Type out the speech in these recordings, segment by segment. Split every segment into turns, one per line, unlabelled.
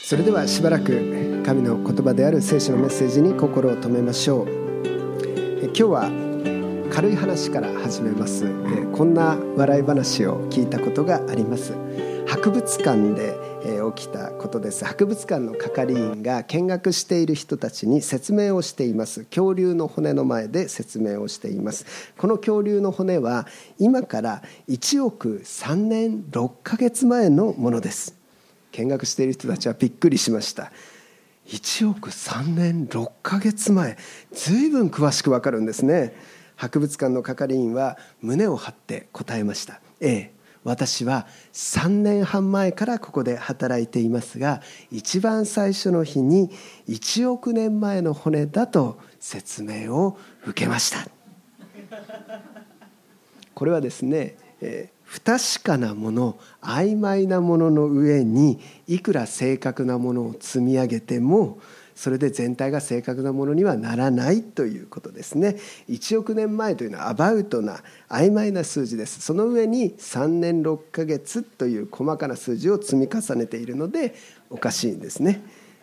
それではしばらく神の言葉である聖書のメッセージに心を留めましょう。今日は軽い話から始めます。こんな笑い話を聞いたことがあります。博物館で起きたことです。博物館の係員が見学している人たちに説明をしています。恐竜の骨の前で説明をしています。この恐竜の骨は今から1億3年6ヶ月前のものです。見学している人たちはびっくりしました。1億3年6ヶ月前、ずいぶん詳しくわかるんですね。博物館の係員は胸を張って答えました。私は3年半前からここで働いていますが、一番最初の日に1億年前の骨だと説明を受けました。これはですね、不確かなもの、曖昧なものの上にいくら正確なものを積み上げても、それで全体が正確なものにはならないということですね。1億年前というのはアバウトな曖昧な数字です。その上に3年6ヶ月という細かな数字を積み重ねているのでおかしいんですね。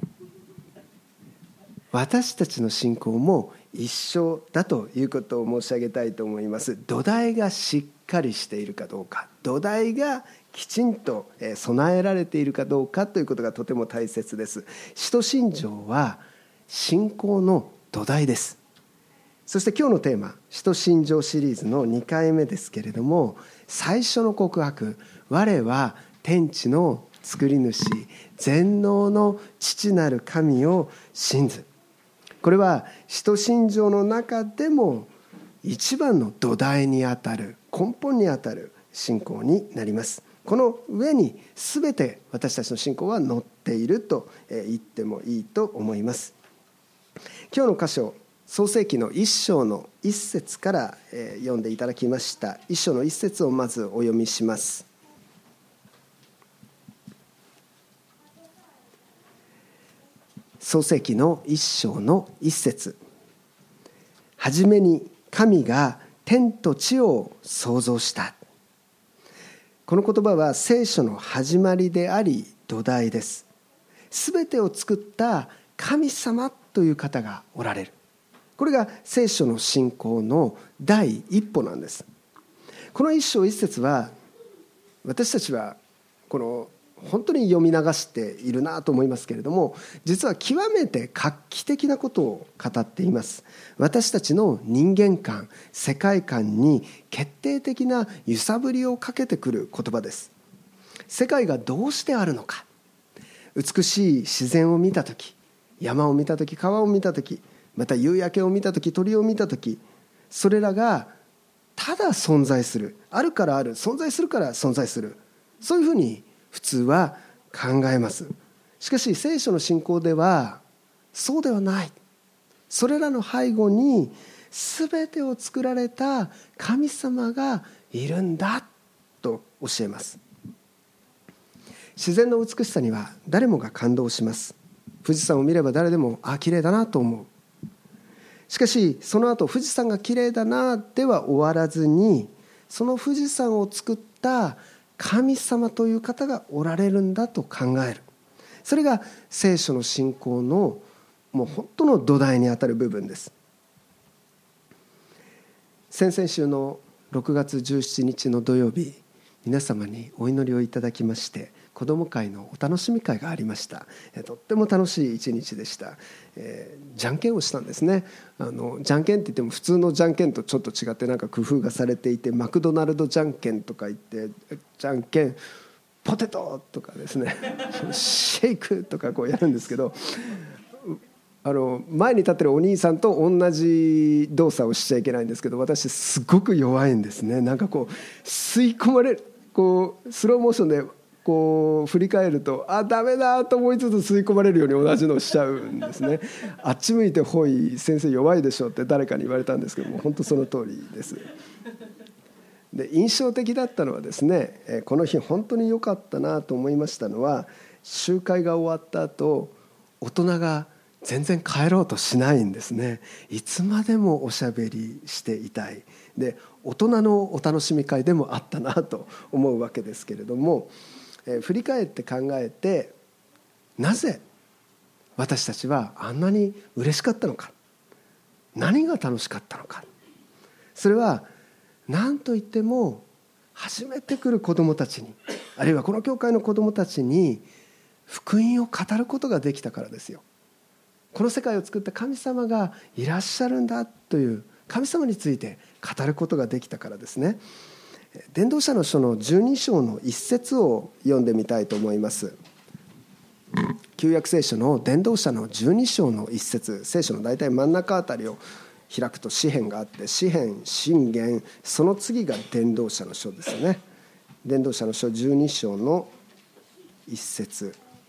私たちの信仰も一緒だということを申し上げたいと思います。土台がしっかりしているかどうか、土台がきちんと備えられているかどうかということがとても大切です。使徒信条は信仰の土台です。そして今日のテーマ、使徒信条シリーズの2回目ですけれども、最初の告白、我は天地の作り主、全能の父なる神を信ず。これは使徒信条の中でも一番の土台にあたる、根本にあたる信仰になります。この上に全て私たちの信仰は載っていると言ってもいいと思います。今日の箇所、創世記の1章の1節から読んでいただきました。1章の1節をまずお読みします。創世記の1章の1節。はじめに神が天と地を創造した。この言葉は聖書の始まりであり土台です。すべてを作った神様という方がおられる。これが聖書の信仰の第一歩なんです。この一章一節は私たちはこの本当に読み流しているなと思いますけれども、実は極めて画期的なことを語っています。私たちの人間観、世界観に決定的な揺さぶりをかけてくる言葉です。世界がどうしてあるのか、美しい自然を見たとき、山を見たとき、川を見たとき、また夕焼けを見たとき、鳥を見たとき、それらがただ存在する、あるからある、存在するから存在する、そういうふうに普通は考えます。しかし聖書の信仰ではそうではない。それらの背後に全てを作られた神様がいるんだと教えます。自然の美しさには誰もが感動します。富士山を見れば誰でも綺麗だなと思う。しかしその後富士山が綺麗だなでは終わらずに、その富士山を作った神様という方がおられるんだと考える。それが聖書の信仰のもう本当の土台にあたる部分です。先々週の6月17日の土曜日、皆様にお祈りをいただきまして、子ども会のお楽しみ会がありました。とっても楽しい一日でした。じゃんけんをしたんですね。じゃんけんって言っても普通のじゃんけんとちょっと違ってなんか工夫がされていて、マクドナルドじゃんけんとか言ってじゃんけんポテトとかですねシェイクとかこうやるんですけど、前に立ってるお兄さんと同じ動作をしちゃいけないんですけど、私すごく弱いんですね。なんかこう吸い込まれる、こうスローモーションでこう振り返るとダメだと思いつつ吸い込まれるように同じのをしちゃうんですね。あっち向いてほい、先生弱いでしょって誰かに言われたんですけども、本当その通りです。で、印象的だったのはですね、この日本当に良かったなと思いましたのは、集会が終わった後、大人が全然帰ろうとしないんですね。いつまでもおしゃべりしていたい。で、大人のお楽しみ会でもあったなと思うわけですけれども、振り返って考えて、 なぜ私たちはあんなに嬉しかったのか、何が楽しかったのか。それは何といっても初めて来る子どもたちに、あるいはこの教会の子どもたちに福音を語ることができたからですよ。この世界を作った神様がいらっしゃるんだという神様について語ることができたからですね。伝道者の書の12章の一節を読んでみたいと思います。旧約聖書の伝道者の12章の一節、聖書の大体真ん中あたりを開くと詩編があって、詩編、箴言、その次が伝道者の書ですね。伝道者の書12章の一節、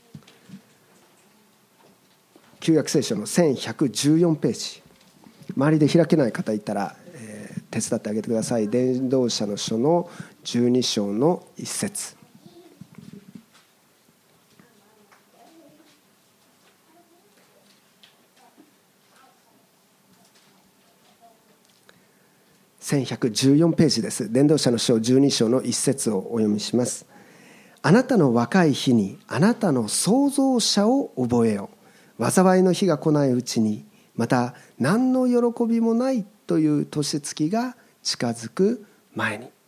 旧約聖書の1114ページ、周りで開けない方いたら、手伝ってあげてください。伝道者の書の12章の一節。1114ページです。伝道者の書12章の一節をお読みします。あなたの若い日にあなたの創造者を覚えよ。災いの日が来ないうちに、また何の喜びもないという年月が近づく前に。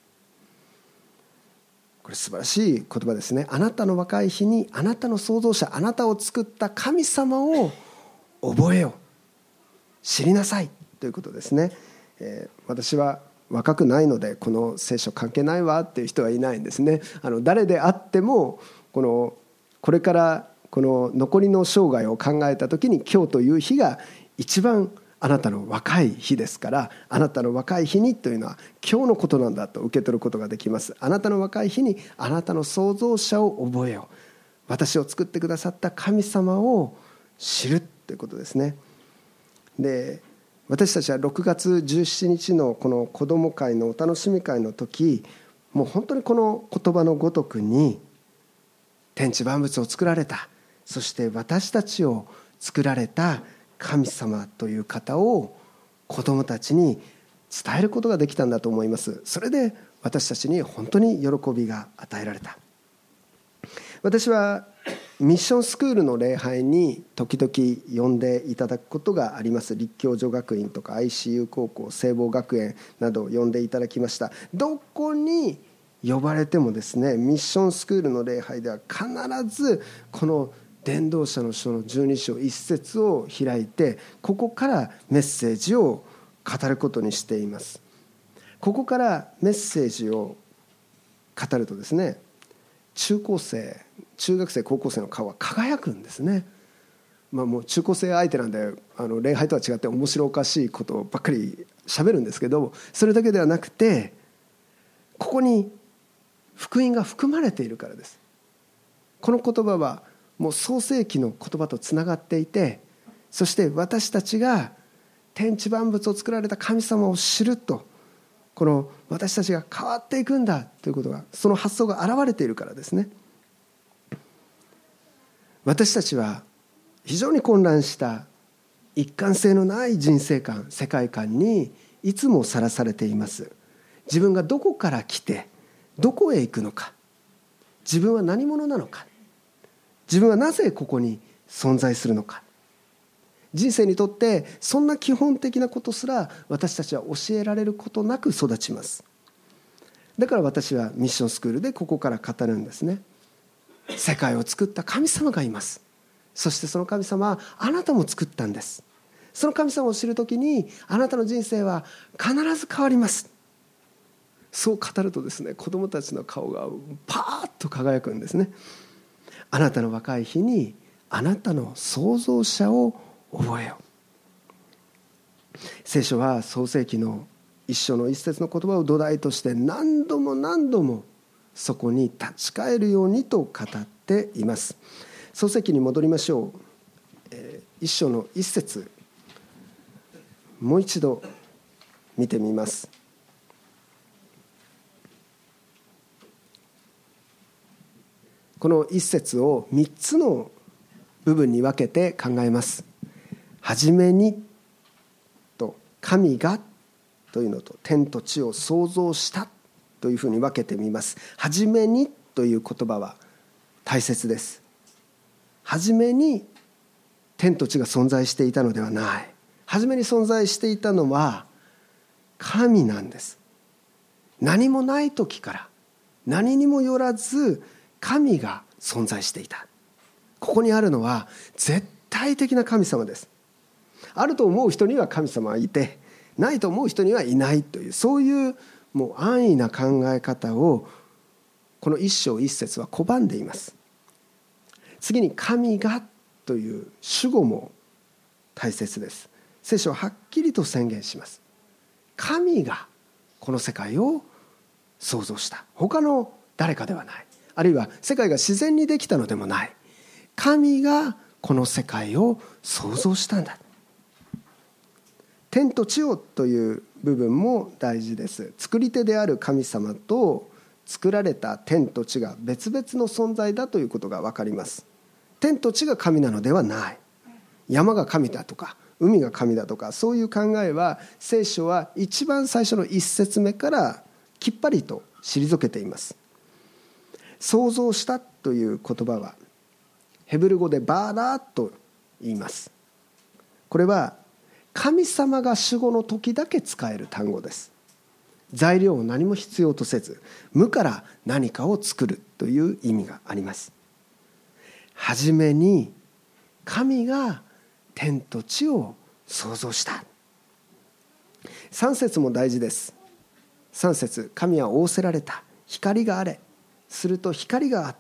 これ素晴らしい言葉ですね。あなたの若い日にあなたの創造者、あなたを作った神様を覚えよ。知りなさいということですね。私は若くないのでこの聖書関係ないわっていう人はいないんですね。誰であってもこれからこの残りの生涯を考えた時に今日という日が一番あなたの若い日ですから、あなたの若い日にというのは今日のことなんだと受け取ることができます。あなたの若い日にあなたの創造者を覚えよ。私を作ってくださった神様を知るということですね。で、私たちは6月17日のこの子ども会のお楽しみ会の時、もう本当にこの言葉のごとくに天地万物を作られた、そして私たちを作られた神様という方を子どもたちに伝えることができたんだと思います。それで私たちに本当に喜びが与えられた。私はミッションスクールの礼拝に時々呼んでいただくことがあります。立教女学院とか ICU 高校、聖望学園など呼んでいただきました。どこに呼ばれてもですね、ミッションスクールの礼拝では必ずこの伝道者の書の12章一節を開いて、ここからメッセージを語ることにしています。ここからメッセージを語るとですね、中学生高校生の顔は輝くんですね。もう中高生相手なんで礼拝とは違って面白おかしいことばっかり喋るんですけど、それだけではなくてここに福音が含まれているからです。この言葉はもう創世記の言葉とつながっていて、そして私たちが天地万物を作られた神様を知ると、この私たちが変わっていくんだということが、その発想が現れているからですね。私たちは非常に混乱した一貫性のない人生観、世界観にいつもさらされています。自分がどこから来てどこへ行くのか、自分は何者なのか、自分はなぜここに存在するのか、人生にとってそんな基本的なことすら私たちは教えられることなく育ちます。だから私はミッションスクールでここから語るんですね。世界を作った神様がいます。そしてその神様はあなたも作ったんです。その神様を知るときにあなたの人生は必ず変わります。そう語るとですね、子どもたちの顔がパーッと輝くんですね。あなたの若い日にあなたの創造者を覚えよ。聖書は創世記の一章の一節の言葉を土台として何度も何度もそこに立ち返るようにと語っています。創世記に戻りましょう。一章の一節、もう一度見てみます。この一節を3つの部分に分けて考えます。はじめにと神がというのと天と地を創造したというふうに分けてみます。はじめにという言葉は大切です。 初めに天と地が存在していたのではない。初めに存在していたのは神なんです。何もない時から何にもよらず神が存在していた。ここにあるのは絶対的な神様です。あると思う人には神様はいて、ないと思う人にはいないという、そういうもう安易な考え方をこの一章一節は拒んでいます。次に神がという主語も大切です。聖書ははっきりと宣言します。神がこの世界を創造した。他の誰かではない。あるいは世界が自然にできたのでもない。神がこの世界を創造したんだ。天と地をという部分も大事です。作り手である神様と作られた天と地が別々の存在だということが分かります。天と地が神なのではない。山が神だとか海が神だとか、そういう考えは聖書は一番最初の一節目からきっぱりと退けています。創造したという言葉はヘブル語でバーラーと言います。これは神様が主語の時だけ使える単語です。材料を何も必要とせず無から何かを作るという意味があります。はじめに神が天と地を創造した。3節も大事です。3節、神は仰せられた。光があれ。すると光があった。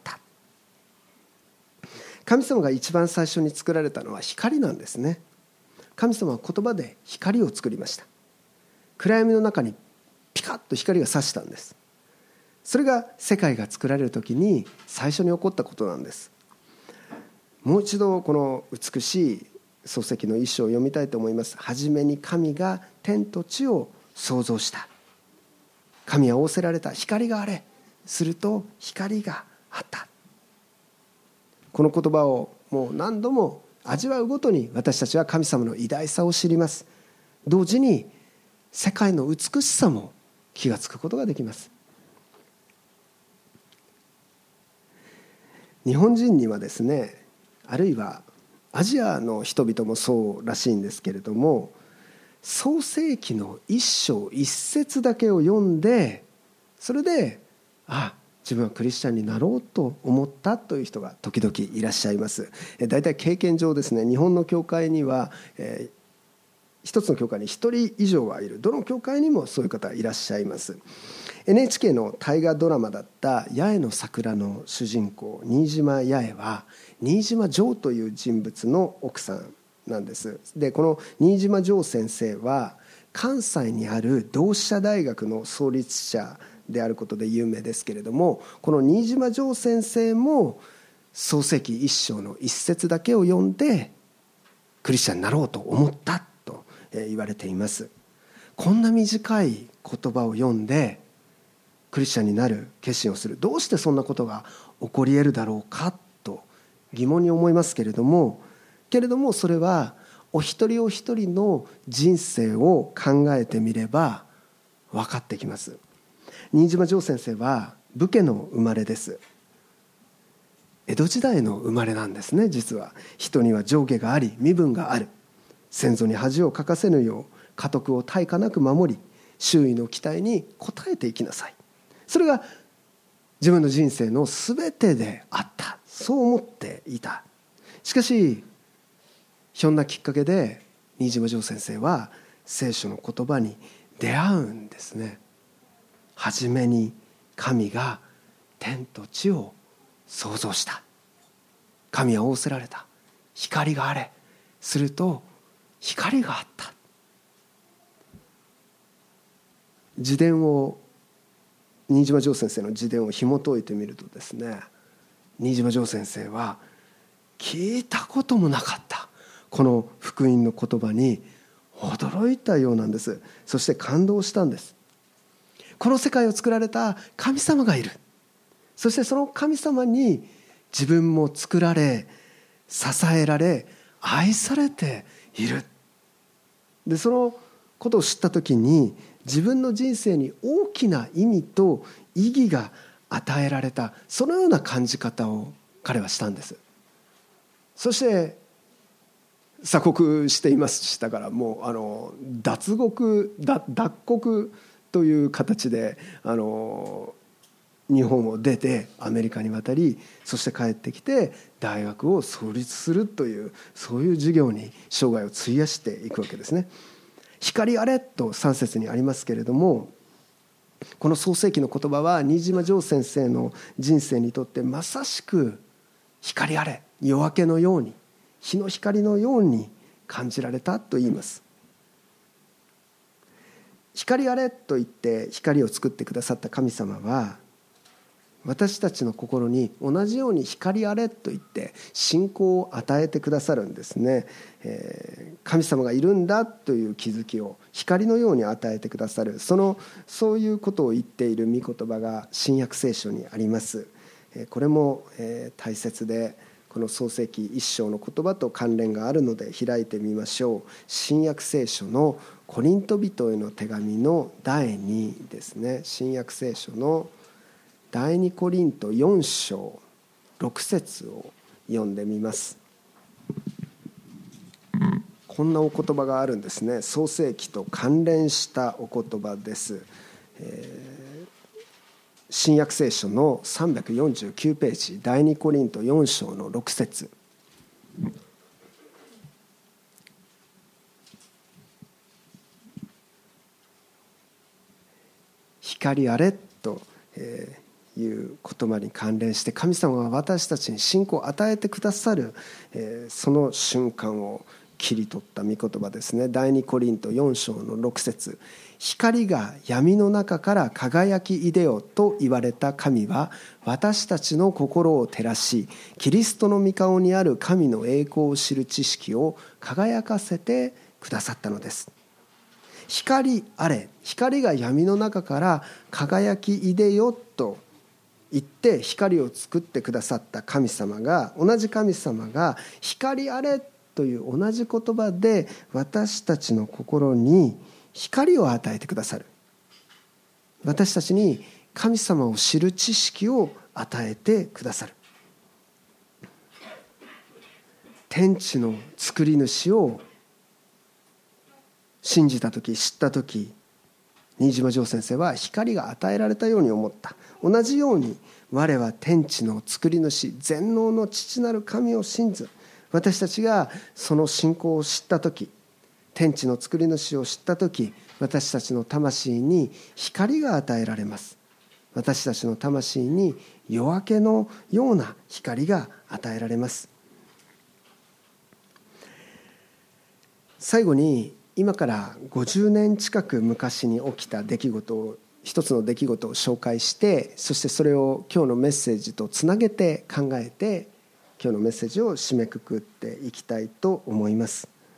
神様が一番最初に作られたのは光なんですね。神様は言葉で光を作りました。暗闇の中にピカッと光が差したんです。それが世界が作られる時に最初に起こったことなんです。もう一度この美しい創世記の一章を読みたいと思います。はじめに神が天と地を創造した。神は仰せられた。光があれ。すると光があった。この言葉をもう何度も味わうごとに私たちは神様の偉大さを知ります。同時に世界の美しさも気がつくことができます。日本人にはですね、あるいはアジアの人々もそうらしいんですけれども、創世記の一章一節だけを読んで、それで自分はクリスチャンになろうと思ったという人が時々いらっしゃいます。だいたい経験上ですね、日本の教会には一つの教会に一人以上はいる。どの教会にもそういう方いらっしゃいます。NHK の大河ドラマだった八重の桜の主人公新島八重は新島丈という人物の奥さんなんです。でこの新島丈先生は関西にある同志社大学の創立者であることで有名ですけれども、この新島丈先生も創世記一章の一節だけを読んでクリスチャンになろうと思ったと言われています。こんな短い言葉を読んでクリスチャンになる決心をする、どうしてそんなことが起こり得るだろうかと疑問に思いますけれどもそれはお一人お一人の人生を考えてみれば分かってきます。新島丈先生は武家の生まれです。江戸時代の生まれなんですね。実は人には上下があり身分がある。先祖に恥をかかせぬよう家督を大化なく守り、周囲の期待に応えていきなさい。それが自分の人生の全てであった、そう思っていた。しかしひょんなきっかけで新島丈先生は聖書の言葉に出会うんですね。はじめに神が天と地を創造した。神は仰せられた。光があれ。すると光があった。自伝を新島丈先生の自伝を紐解いてみるとですね、新島丈先生は聞いたこともなかったこの福音の言葉に驚いたようなんです。そして感動したんです。この世界を作られた神様がいる。そしてその神様に自分も作られ支えられ愛されている。でそのことを知った時に自分の人生に大きな意味と意義が与えられた、そのような感じ方を彼はしたんです。 そして鎖国していましたから、もう脱国という形で日本を出てアメリカに渡り、そして帰ってきて大学を創立するという、そういう事業に生涯を費やしていくわけですね。光あれと3節にありますけれども、この創世記の言葉は新島丈先生の人生にとってまさしく光あれ、夜明けのように、日の光のように感じられたと言います。光あれと言って光を作ってくださった神様は、私たちの心に同じように光あれと言って信仰を与えてくださるんですね。神様がいるんだという気づきを光のように与えてくださる、そういうことを言っている御言葉が新約聖書にあります。これも大切で、この創世記1章の言葉と関連があるので開いてみましょう。新約聖書のコリント人への手紙の第2ですね。新約聖書の第2コリント4章6節を読んでみます。こんなお言葉があるんですね。創世記と関連したお言葉です。新約聖書の349ページ、第2コリント4章の6節。光あれという言葉に関連して、神様が私たちに信仰を与えてくださるその瞬間を切り取った御言葉ですね。第2コリント4章の6節。光が闇の中から輝きいでよと言われた神は、私たちの心を照らし、キリストの御顔にある神の栄光を知る知識を輝かせてくださったのです。光あれ、光が闇の中から輝きいでよと言って光を作ってくださった神様が、同じ神様が光あれという同じ言葉で私たちの心に光を与えてくださる。私たちに神様を知る知識を与えてくださる。天地の作り主を信じた時、知った時、新島丈先生は光が与えられたように思った。同じように我は天地の作り主、全能の父なる神を信ず。私たちがその信仰を知った時、天地の作り主を知った時、私たちの魂に光が与えられます。私たちの魂に夜明けのような光が与えられます。最後に、今から50年近く昔に起きた出来事を、一つの出来事を紹介して、そしてそれを今日のメッセージとつなげて考えて、今日のメッセージを締めくくっていきたいと思います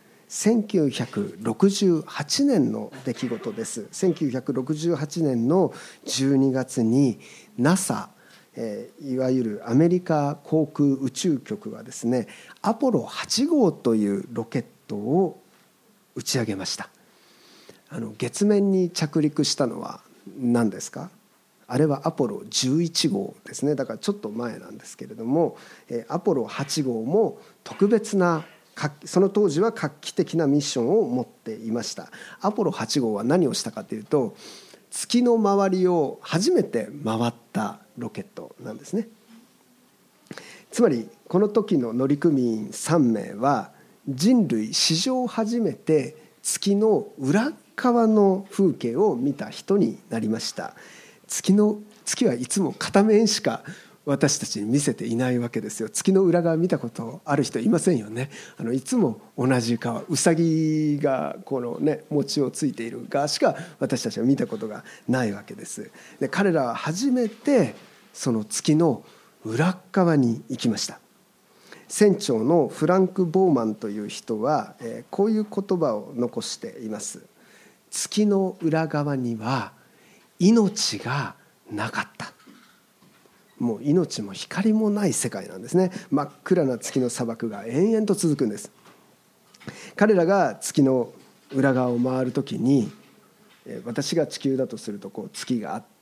。1968年の出来事です。1968年の12月に NASA、いわゆるアメリカ航空宇宙局はですね、アポロ8号というロケットを打ち上げました。月面に着陸したのは何ですか？あれはアポロ11号ですね。だからちょっと前なんですけれども、アポロ8号も特別な、その当時は画期的なミッションを持っていました。アポロ8号は何をしたかというと、月の周りを初めて回ったロケットなんですね。つまりこの時の乗組員3名は、人類史上初めて月の裏側の風景を見た人になりました。月はいつも片面しか私たちに見せていないわけですよ。月の裏側見たことある人いませんよね。いつも同じ側、ウサギがこのね、餅をついている側しか私たちは見たことがないわけです。で、彼らは初めてその月の裏側に行きました。船長のフランク・ボーマンという人はこういう言葉を残しています。月の裏側には命がなかった。もう命も光もない世界なんですね。真っ暗な月の砂漠が延々と続くんです。彼らが月の裏側を回るときに、私が地球だとするとこう月があって、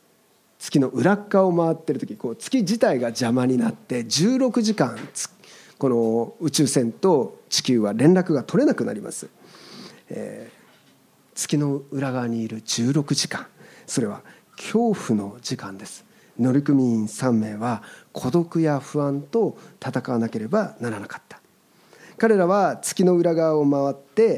月の裏側を回っているとき、こう月自体が邪魔になって16時間この宇宙船と地球は連絡が取れなくなります。月の裏側にいる16時間、それは恐怖の時間です。乗組員3名は孤独や不安と戦わなければならなかった。彼らは月の裏側を回って、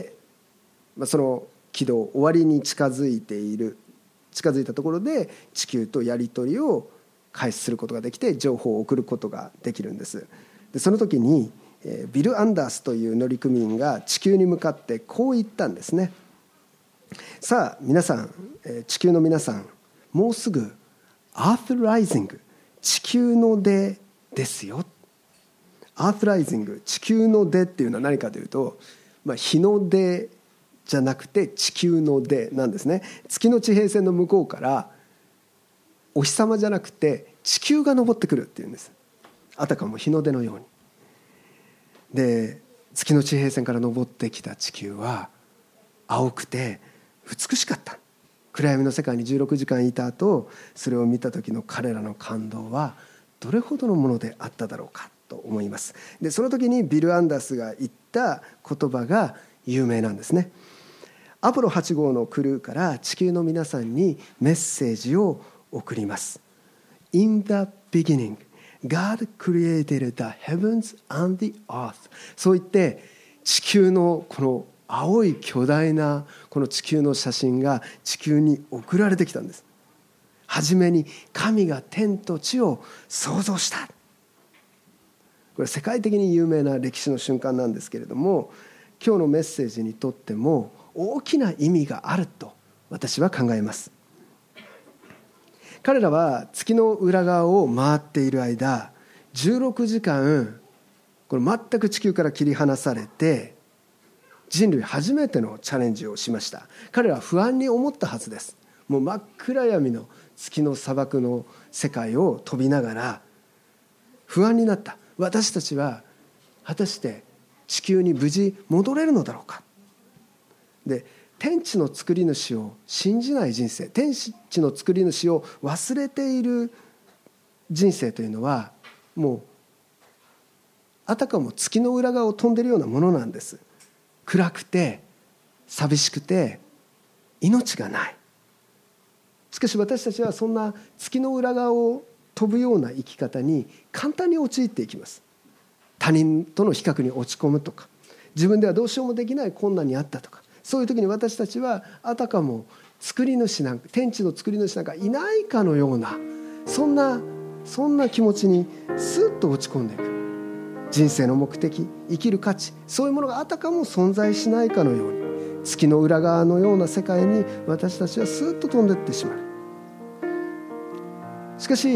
その軌道終わりに近づいたところで地球とやり取りを開始することができて、情報を送ることができるんです。でその時にビル・アンダースという乗組員が地球に向かってこう言ったんですね。さあ皆さん、地球の皆さん、もうすぐアースライジング、地球の出ですよ。アースライジング、地球の出っていうのは何かというと、日の出じゃなくて地球の出なんですね。月の地平線の向こうからお日様じゃなくて地球が昇ってくるっていうんです。あたかも日の出のように。で月の地平線から昇ってきた地球は青くて美しかった。暗闇の世界に16時間いた後、それを見た時の彼らの感動はどれほどのものであっただろうかと思います。でその時にビル・アンダースが言った言葉が有名なんですね。アポロ8号のクルーから地球の皆さんにメッセージを送ります。 In the beginning God created the heavens and the earth。 そう言って地球のこの青い巨大なこの地球の写真が地球に送られてきたんです。はじめに神が天と地を創造した。これ世界的に有名な歴史の瞬間なんですけれども、今日のメッセージにとっても大きな意味があると私は考えます。彼らは月の裏側を回っている間、16時間これ全く地球から切り離されて人類初めてのチャレンジをしました。彼らは不安に思ったはずです。もう真っ暗闇の月の砂漠の世界を飛びながら不安になった。私たちは果たして地球に無事戻れるのだろうか。で天地の作り主を信じない人生、天地の作り主を忘れている人生というのはもうあたかも月の裏側を飛んでいるようなものなんです。暗くて寂しくて命がない。しかし私たちはそんな月の裏側を飛ぶような生き方に簡単に陥っていきます。他人との比較に落ち込むとか、自分ではどうしようもできない困難にあったとか、そういう時に私たちはあたかも作り主なんか、天地の作り主なんかいないかのような、そんな気持ちにスッと落ち込んでいく。人生の目的、生きる価値、そういうものがあたかも存在しないかのように、月の裏側のような世界に私たちはスッと飛んでいってしまう。しかし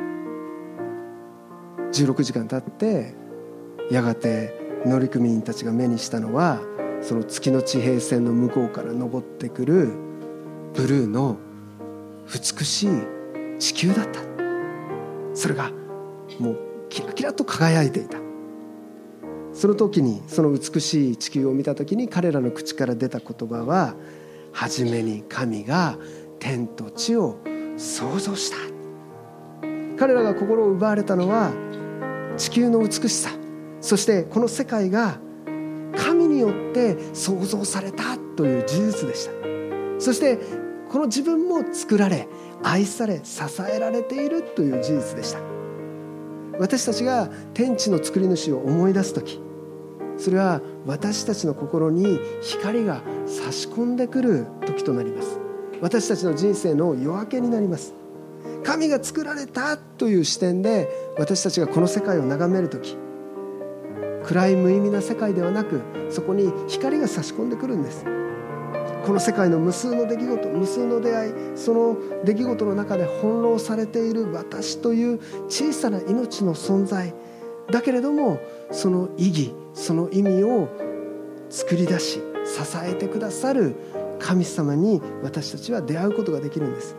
16時間経ってやがて乗組員たちが目にしたのは、その月の地平線の向こうから昇ってくるブルーの美しい地球だった。それがもうキラキラと輝いていた。その時に、その美しい地球を見た時に彼らの口から出た言葉は、はじめに神が天と地を創造した。彼らが心を奪われたのは地球の美しさ、そしてこの世界が神によって創造されたという事実でした。そしてこの自分も作られ、愛され、支えられているという事実でした。私たちが天地の作り主を思い出すとき、それは私たちの心に光が差し込んでくる時となります。私たちの人生の夜明けになります。神が作られたという視点で私たちがこの世界を眺めるとき、暗い無意味な世界ではなく、そこに光が差し込んでくるんです。この世界の無数の出来事、無数の出会い、その出来事の中で翻弄されている私という小さな命の存在だけれども、その意義、その意味を作り出し支えてくださる神様に私たちは出会うことができるんです。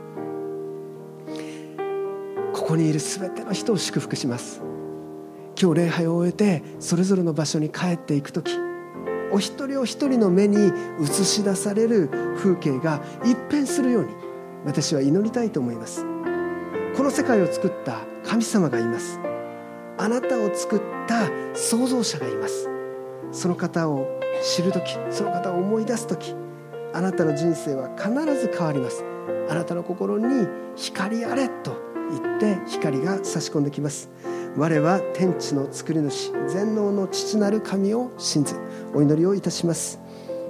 ここにいるすべての人を祝福します。今日礼拝を終えてそれぞれの場所に帰っていくとき、お一人お一人の目に映し出される風景が一変するように私は祈りたいと思います。この世界を作った神様がいます。 あなたを作った創造者がいます。その方を知るとき、その方を思い出すとき、あなたの人生は必ず変わります。あなたの心に光あれと言って光が差し込んできます。我は天地の作り主、全能の父なる神を信ず。お祈りをいたします。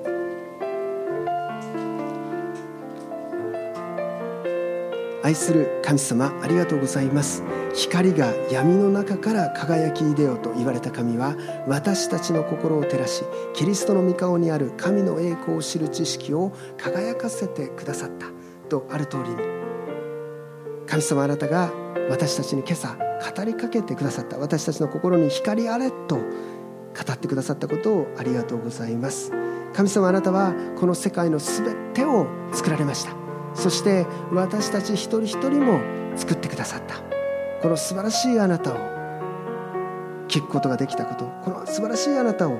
愛する神様、ありがとうございます。光が闇の中から輝き出ようと言われた神は、私たちの心を照らし、キリストの御顔にある神の栄光を知る知識を輝かせてくださったとある通りに、神様、あなたが私たちに今朝語りかけてくださった、私たちの心に光あれと語ってくださったことをありがとうございます。神様、あなたはこの世界のすべてを作られました。そして私たち一人一人も作ってくださった。この素晴らしいあなたを聞くことができたこと、この素晴らしいあなたを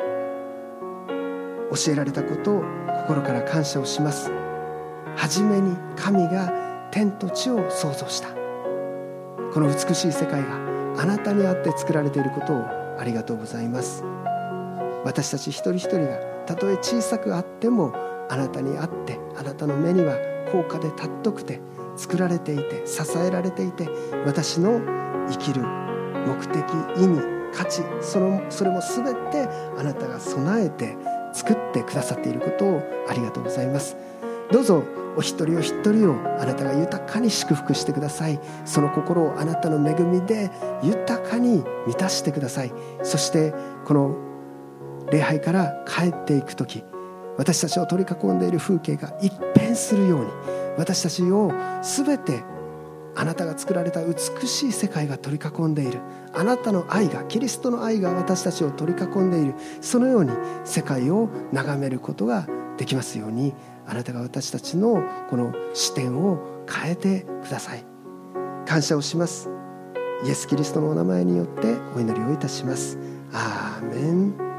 教えられたことを心から感謝をします。はじめに神が天と地を創造した。この美しい世界があなたにあって作られていることをありがとうございます。私たち一人一人がたとえ小さくあっても、あなたにあって、あなたの目には高価で尊くて作られていて、支えられていて、私の生きる目的、意味、価値、それも全てあなたが備えて作ってくださっていることをありがとうございます。どうぞお一人お一人をあなたが豊かに祝福してください。その心をあなたの恵みで豊かに満たしてください。そしてこの礼拝から帰っていくとき、私たちを取り囲んでいる風景が一変するように、私たちをすべてあなたが作られた美しい世界が取り囲んでいる、あなたの愛が、キリストの愛が私たちを取り囲んでいる、そのように世界を眺めることができますように、あなたが私たちのこの視点を変えてください。感謝をします。イエス・キリストのお名前によってお祈りをいたします。アーメン。